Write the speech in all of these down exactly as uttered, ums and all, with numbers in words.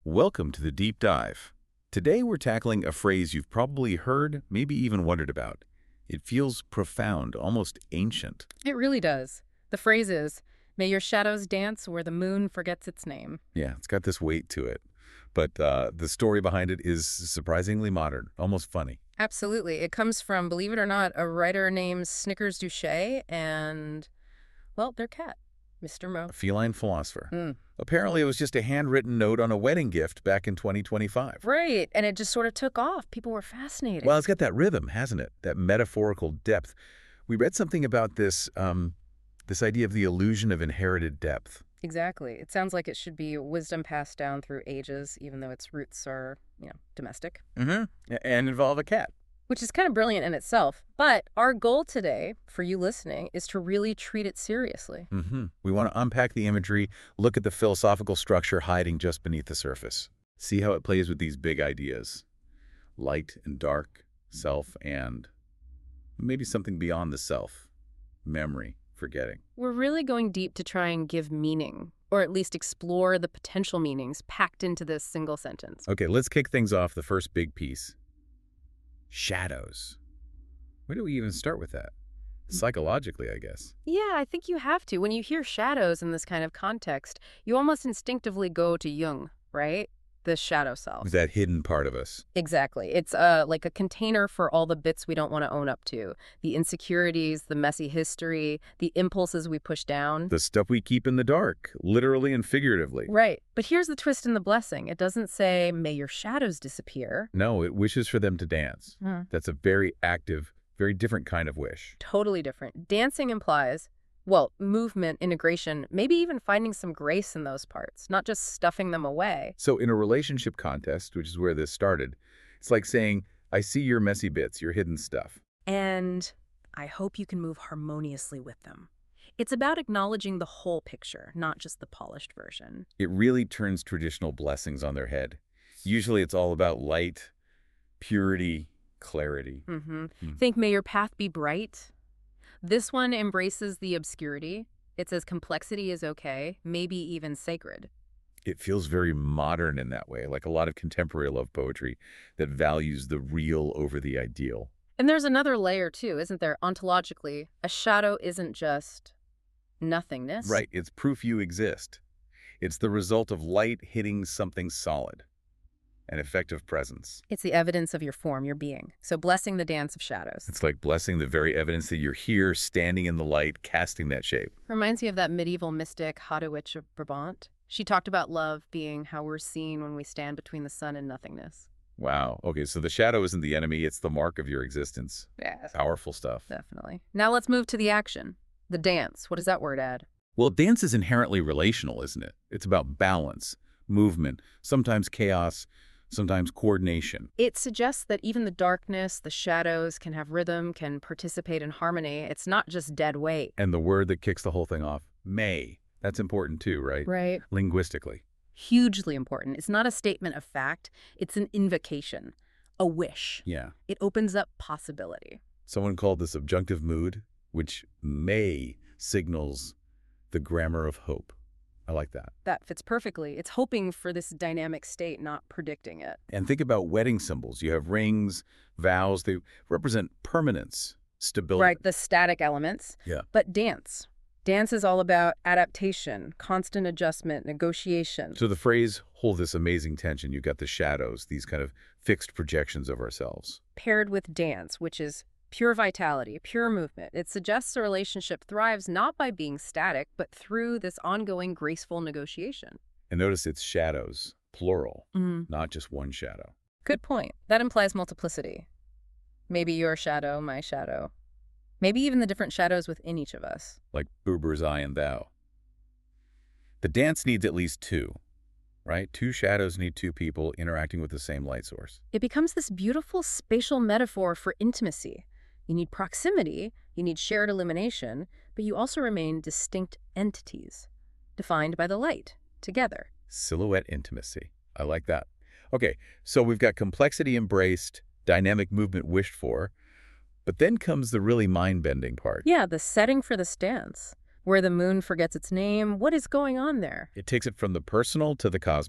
Welcome to the Deep Dive. Today we're tackling a phrase you've probably heard, maybe even wondered about. It feels profound, almost ancient. It really does. The phrase is, "May your shadows dance where the moon forgets its name." Yeah, it's got this weight to it. But uh, the story behind it is surprisingly modern, almost funny. Absolutely. It comes from, believe it or not, a writer named Snickers Doucet and, well, their cat, Mister Mo. A feline philosopher. Mm. Apparently it was just a handwritten note on a wedding gift back in twenty twenty-five. Right, and it just sort of took off. People were fascinated. Well, it's got that rhythm, hasn't it? That metaphorical depth. We read something about this, um, this idea of the illusion of inherited depth. Exactly. It sounds like it should be wisdom passed down through ages, even though its roots are, you know, domestic. Mm-hmm. And involve a cat. Which is kind of brilliant in itself. But our goal today, for you listening, is to really treat it seriously. Mm-hmm. We want to unpack the imagery, look at the philosophical structure hiding just beneath the surface. See how it plays with these big ideas. Light and dark, self and maybe something beyond the self. Memory, forgetting. We're really going deep to try and give meaning, or at least explore the potential meanings packed into this single sentence. Okay, let's kick things off the first big piece. Shadows. Where do we even start with that? Psychologically, I guess. Yeah, I think you have to. When you hear shadows in this kind of context, you almost instinctively go to Jung, right? The shadow self. That hidden part of us. Exactly. It's uh, like a container for all the bits we don't want to own up to. The insecurities, the messy history, the impulses we push down. The stuff we keep in the dark, literally and figuratively. Right. But here's the twist in the blessing. It doesn't say, "May your shadows disappear." No, it wishes for them to dance. Hmm. That's a very active, very different kind of wish. Totally different. Dancing implies, well, movement, integration, maybe even finding some grace in those parts, not just stuffing them away. So in a relationship context, which is where this started, it's like saying, I see your messy bits, your hidden stuff. And I hope you can move harmoniously with them. It's about acknowledging the whole picture, not just the polished version. It really turns traditional blessings on their head. Usually it's all about light, purity, clarity. Mm-hmm. Hmm. Think, "May your path be bright." This one embraces the obscurity. It says complexity is okay, maybe even sacred. It feels very modern in that way, like a lot of contemporary love poetry that values the real over the ideal. And there's another layer too, isn't there? Ontologically, a shadow isn't just nothingness. Right, it's proof you exist. It's the result of light hitting something solid, an effective presence. It's the evidence of your form, your being. So blessing the dance of shadows. It's like blessing the very evidence that you're here, standing in the light, casting that shape. Reminds me of that medieval mystic Hadewich of Brabant. She talked about love being how we're seen when we stand between the sun and nothingness. Wow. Okay, so the shadow isn't the enemy, it's the mark of your existence. Yes. Powerful stuff. Definitely. Now let's move to the action. The dance. What does that word add? Well, dance is inherently relational, isn't it? It's about balance, movement, sometimes chaos, sometimes coordination. It suggests that even the darkness, the shadows can have rhythm, can participate in harmony. It's not just dead weight. And the word that kicks the whole thing off, may. That's important too, right? Right. Linguistically. Hugely important. It's not a statement of fact. It's an invocation, a wish. Yeah. It opens up possibility. Someone called this subjunctive mood, which may signals the grammar of hope. I like that. That fits perfectly. It's hoping for this dynamic state, not predicting it. And think about wedding symbols. You have rings, vows. They represent permanence, stability. Right, the static elements. Yeah. But dance. Dance is all about adaptation, constant adjustment, negotiation. So the phrase, hold this amazing tension, you've got the shadows, these kind of fixed projections of ourselves. Paired with dance, which is pure vitality, pure movement. It suggests a relationship thrives not by being static, but through this ongoing graceful negotiation. And notice it's shadows, plural, Mm. not just one shadow. Good point. That implies multiplicity. Maybe your shadow, my shadow. Maybe even the different shadows within each of us. Like Buber's I and thou. The dance needs at least two, right? Two shadows need two people interacting with the same light source. It becomes this beautiful spatial metaphor for intimacy. You need proximity, you need shared illumination, but you also remain distinct entities, defined by the light, together. Silhouette intimacy. I like that. Okay, so we've got complexity embraced, dynamic movement wished for, but then comes the really mind-bending part. Yeah, the setting for this dance. Where the moon forgets its name, what is going on there? It takes it from the personal to the cosmic,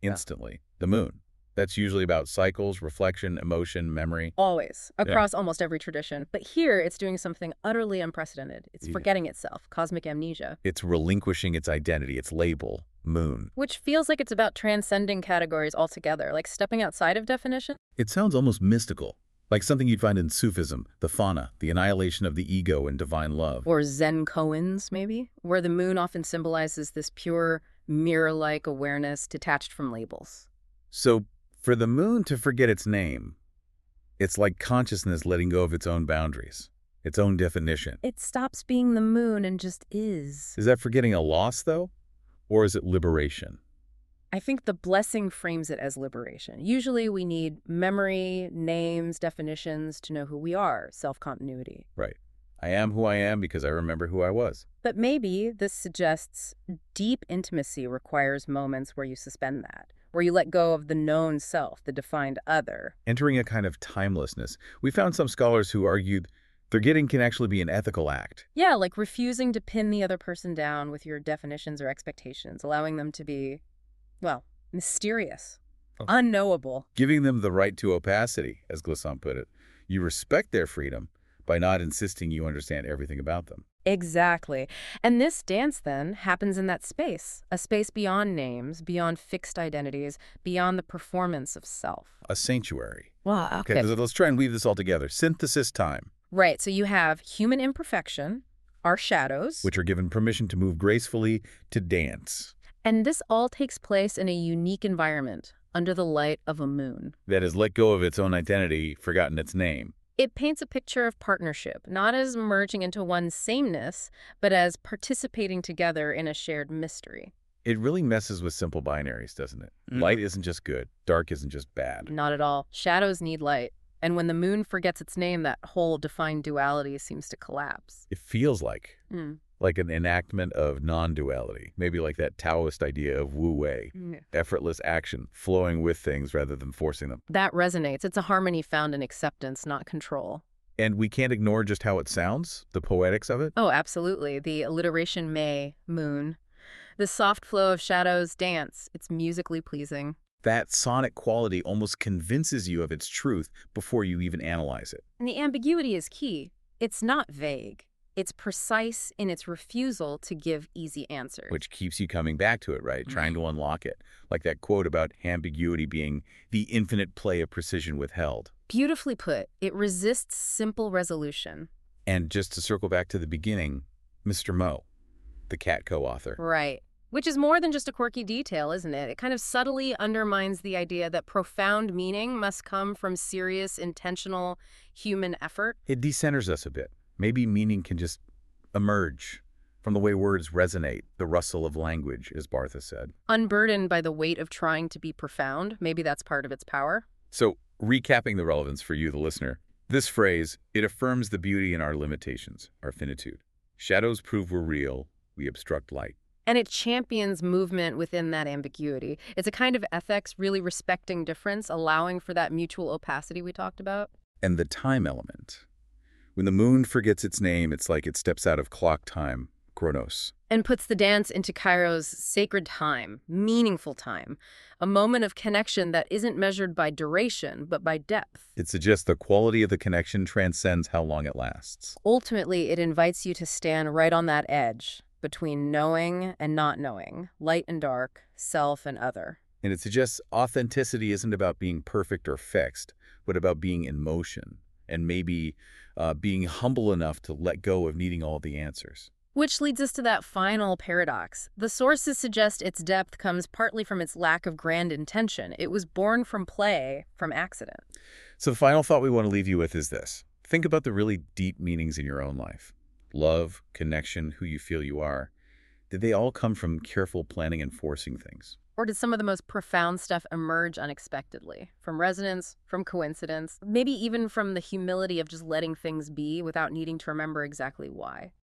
instantly. The moon. That's usually about cycles, reflection, emotion, memory. Always, across almost every tradition. But here, it's doing something utterly unprecedented. It's Yeah. forgetting itself, cosmic amnesia. It's relinquishing its identity, its label, moon. Which feels like it's about transcending categories altogether, like stepping outside of definition. It sounds almost mystical, like something you'd find in Sufism, the fauna, the annihilation of the ego and divine love. Or Zen koans, maybe, where the moon often symbolizes this pure, mirror-like awareness detached from labels. So, for the moon to forget its name, it's like consciousness letting go of its own boundaries, its own definition. It stops being the moon and just is. Is that forgetting a loss, though? Or is it liberation? I think the blessing frames it as liberation. Usually we need memory, names, definitions to know who we are, self-continuity. Right. I am who I am because I remember who I was. But maybe this suggests deep intimacy requires moments where you suspend that, where you let go of the known self, the defined other. Entering a kind of timelessness. We found some scholars who argued forgetting can actually be an ethical act. Yeah, like refusing to pin the other person down with your definitions or expectations, allowing them to be, well, mysterious, Oh. unknowable. Giving them the right to opacity, as Glissant put it. You respect their freedom by not insisting you understand everything about them. Exactly. And this dance, then, happens in that space, a space beyond names, beyond fixed identities, beyond the performance of self. A sanctuary. Wow, Okay, so let's try and weave this all together. Synthesis time, Right, so you have human imperfection, our shadows, which are given permission to move gracefully, to dance. and this all takes place in a unique environment, under the light of a moon. That has let go of its own identity, forgotten its name. It paints a picture of partnership, not as merging into one sameness, but as participating together in a shared mystery. It really messes with simple binaries, doesn't it? Mhm. Light isn't just good. Dark isn't just bad. Not at all. Shadows need light. And when the moon forgets its name, that whole defined duality seems to collapse. It feels like, Mm. like an enactment of non-duality. Maybe like that Taoist idea of wu wei. Effortless action, flowing with things rather than forcing them. That resonates. It's a harmony found in acceptance, not control. And we can't ignore just how it sounds, the poetics of it. Oh, absolutely. The alliteration may, moon. The soft flow of shadows, dance. It's musically pleasing. That sonic quality almost convinces you of its truth before you even analyze it. And the ambiguity is key. It's not vague. It's precise in its refusal to give easy answers. Which keeps you coming back to it, right? Trying to unlock it. Like that quote about ambiguity being the infinite play of precision withheld. Beautifully put. It resists simple resolution. And just to circle back to the beginning, Mister Mo, the cat co-author. Right. Which is more than just a quirky detail, isn't it? It kind of subtly undermines the idea that profound meaning must come from serious, intentional human effort. It decenters us a bit. Maybe meaning can just emerge from the way words resonate, the rustle of language, as Barthes said. Unburdened by the weight of trying to be profound. Maybe that's part of its power. So, recapping the relevance for you, the listener, this phrase, it affirms the beauty in our limitations, our finitude. Shadows prove we're real, we obstruct light. And it champions movement within that ambiguity. It's a kind of ethics, really respecting difference, allowing for that mutual opacity we talked about. And the time element. When the moon forgets its name, it's like it steps out of clock time, chronos. And puts the dance into Cairo's sacred time, meaningful time, a moment of connection that isn't measured by duration, but by depth. It suggests the quality of the connection transcends how long it lasts. Ultimately, it invites you to stand right on that edge between knowing and not knowing, light and dark, self and other. And it suggests authenticity isn't about being perfect or fixed, but about being in motion and maybe uh, being humble enough to let go of needing all the answers. Which leads us to that final paradox. The sources suggest its depth comes partly from its lack of grand intention. It was born from play, from accident. So the final thought we want to leave you with is this. Think about the really deep meanings in your own life. Love, connection, who you feel you are. Did they all come from careful planning and forcing things? Or did some of the most profound stuff emerge unexpectedly? From resonance, from coincidence, maybe even from the humility of just letting things be without needing to remember exactly why?